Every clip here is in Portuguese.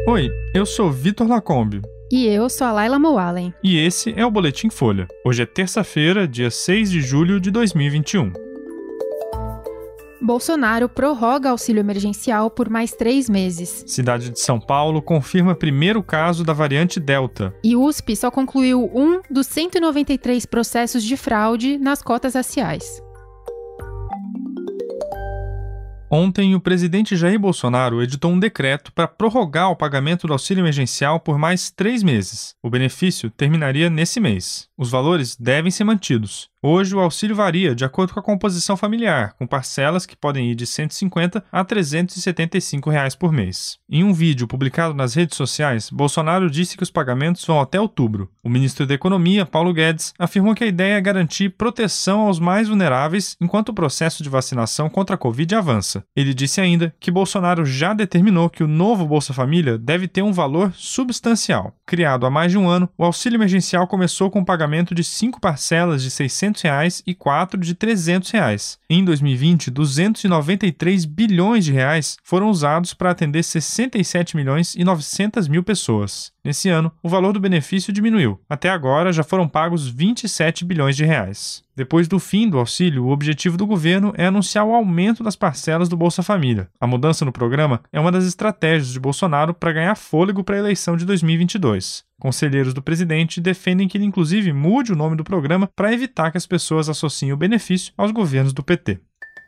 Oi, eu sou Vitor Lacombe. E eu sou a Laila Moalen. E esse é o Boletim Folha. Hoje é terça-feira, dia 6 de julho de 2021. Bolsonaro prorroga auxílio emergencial por mais 3 meses. Cidade de São Paulo confirma primeiro caso da variante Delta. E USP só concluiu um dos 193 processos de fraude nas cotas raciais. Ontem, o presidente Jair Bolsonaro editou um decreto para prorrogar o pagamento do auxílio emergencial por mais 3 meses. O benefício terminaria nesse mês. Os valores devem ser mantidos. Hoje, o auxílio varia de acordo com a composição familiar, com parcelas que podem ir de R$ 150 a R$ 375 por mês. Em um vídeo publicado nas redes sociais, Bolsonaro disse que os pagamentos vão até outubro. O ministro da Economia, Paulo Guedes, afirmou que a ideia é garantir proteção aos mais vulneráveis enquanto o processo de vacinação contra a Covid avança. Ele disse ainda que Bolsonaro já determinou que o novo Bolsa Família deve ter um valor substancial. Criado há mais de um ano, o auxílio emergencial começou com o pagamento de 5 parcelas de R$ 600 e 4 de R$ 300. Em 2020, 293 bilhões de reais foram usados para atender 67 milhões e 900 mil pessoas. Nesse ano, o valor do benefício diminuiu. Até agora, já foram pagos 27 bilhões de reais. Depois do fim do auxílio, o objetivo do governo é anunciar o aumento das parcelas do Bolsa Família. A mudança no programa é uma das estratégias de Bolsonaro para ganhar fôlego para a eleição de 2022. Conselheiros do presidente defendem que ele, inclusive, mude o nome do programa para evitar que as pessoas associem o benefício aos governos do PT.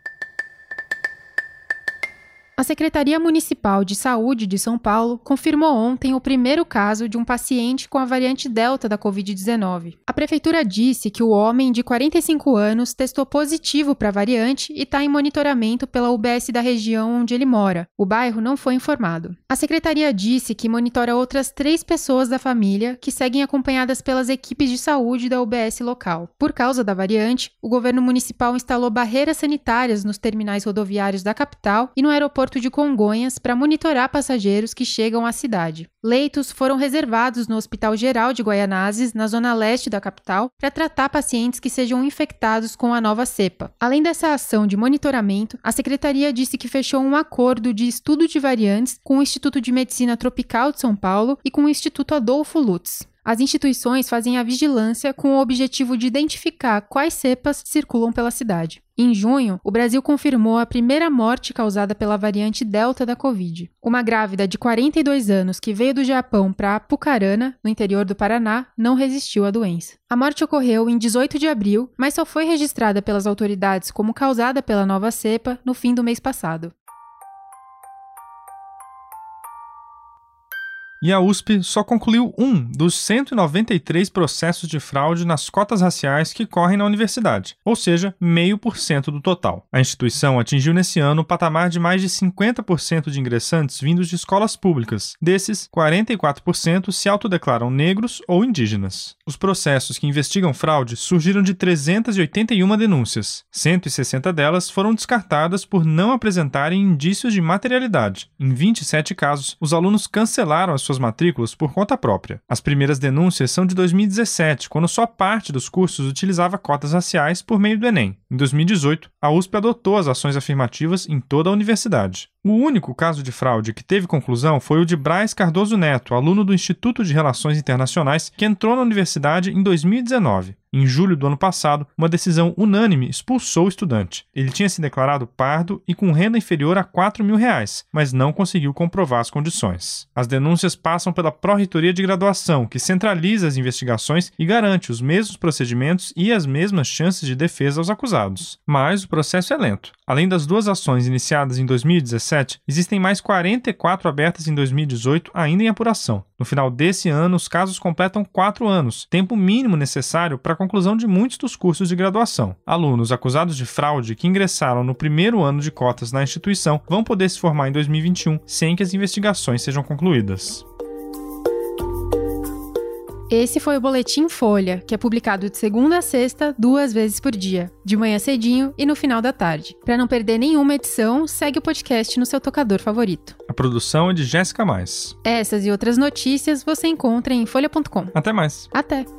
A Secretaria Municipal de Saúde de São Paulo confirmou ontem o primeiro caso de um paciente com a variante Delta da Covid-19. A prefeitura disse que o homem de 45 anos testou positivo para a variante e está em monitoramento pela UBS da região onde ele mora. O bairro não foi informado. A secretaria disse que monitora outras 3 pessoas da família que seguem acompanhadas pelas equipes de saúde da UBS local. Por causa da variante, o governo municipal instalou barreiras sanitárias nos terminais rodoviários da capital e no aeroporto de Congonhas para monitorar passageiros que chegam à cidade. Leitos foram reservados no Hospital Geral de Guaianazes, na zona leste da capital, para tratar pacientes que sejam infectados com a nova cepa. Além dessa ação de monitoramento, a secretaria disse que fechou um acordo de estudo de variantes com o Instituto de Medicina Tropical de São Paulo e com o Instituto Adolfo Lutz. As instituições fazem a vigilância com o objetivo de identificar quais cepas circulam pela cidade. Em junho, o Brasil confirmou a primeira morte causada pela variante Delta da Covid. Uma grávida de 42 anos que veio do Japão para Apucarana, no interior do Paraná, não resistiu à doença. A morte ocorreu em 18 de abril, mas só foi registrada pelas autoridades como causada pela nova cepa no fim do mês passado. E a USP só concluiu um dos 193 processos de fraude nas cotas raciais que correm na universidade, ou seja, 0,5% do total. A instituição atingiu nesse ano o patamar de mais de 50% de ingressantes vindos de escolas públicas. Desses, 44% se autodeclaram negros ou indígenas. Os processos que investigam fraude surgiram de 381 denúncias. 160 delas foram descartadas por não apresentarem indícios de materialidade. Em 27 casos, os alunos cancelaram as suas matrículas por conta própria. As primeiras denúncias são de 2017, quando só parte dos cursos utilizava cotas raciais por meio do Enem. Em 2018, a USP adotou as ações afirmativas em toda a universidade. O único caso de fraude que teve conclusão foi o de Braz Cardoso Neto, aluno do Instituto de Relações Internacionais, que entrou na universidade em 2019. Em julho do ano passado, uma decisão unânime expulsou o estudante. Ele tinha se declarado pardo e com renda inferior a R$ 4.000, mas não conseguiu comprovar as condições. As denúncias passam pela Pró-Reitoria de Graduação, que centraliza as investigações e garante os mesmos procedimentos e as mesmas chances de defesa aos acusados. Mas o processo é lento. Além das 2 ações iniciadas em 2017, existem mais 44 abertas em 2018 ainda em apuração. No final desse ano, os casos completam 4 anos, tempo mínimo necessário para a conclusão de muitos dos cursos de graduação. Alunos acusados de fraude que ingressaram no primeiro ano de cotas na instituição vão poder se formar em 2021 sem que as investigações sejam concluídas. Esse foi o Boletim Folha, que é publicado de segunda a sexta, 2 vezes por dia, de manhã cedinho e no final da tarde. Para não perder nenhuma edição, segue o podcast no seu tocador favorito. A produção é de Jéssica Mais. Essas e outras notícias você encontra em folha.com. Até mais. Até!